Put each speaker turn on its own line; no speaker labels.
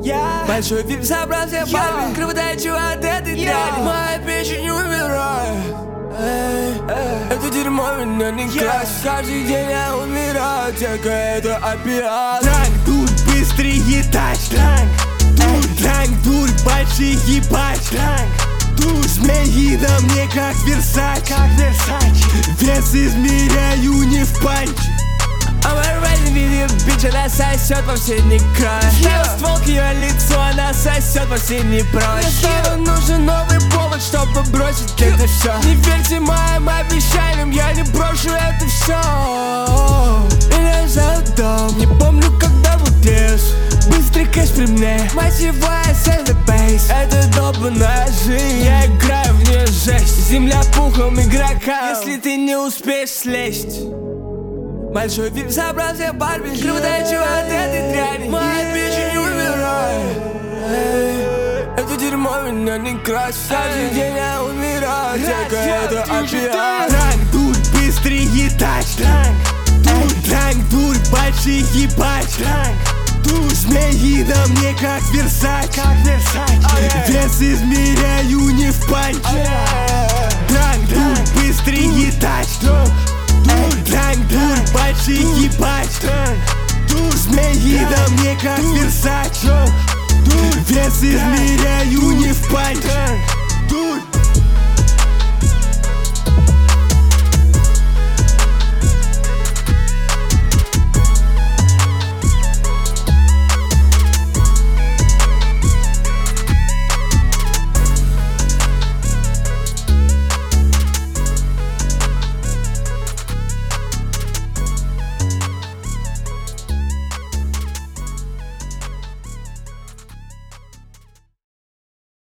Большой вип собрал все Барби, кровоточу от этой дряни. Моя печень умирает. Это дерьмо меня не красит. Каждый день я умираю, дека это опиат.
Дранг, дур, быстрые тачки. Дранг, дур, большие пачки. Дур, змеи на мне как Версач. Вес измеряю не в панче.
А моя рейдинг видит, бич, она сосет во все края. Ставил ствол к ее лицу, она сосет во все непроще. Мне нужен новый повод, чтобы бросить это все. Не верьте моим обещаниям, я не брошу это все. Меня зовут Дом, не помню, когда вот лес. Быстрый кэш при мне, мотивая сэнда бейс. Это долбаная жизнь, я играю в нее жесть. Земля пухом игрока, если ты не успеешь слезть. Большой вип собрал все Барби, кровоточу от этой дряни. Моя печень умирает. Это дерьмо меня не красит. Каждый день я умираю, дека это опиат.
Дранг, дур, быстрые тачки. Дранг, дур, большие пачки. Дур, змеи на мне как Версач. Вес измеряю не в панче. Дранг, дур, быстрые тачки. Дранг, дур, большие пачки. Дур, змеи на мне как Версач. Вес измеряю не в панче.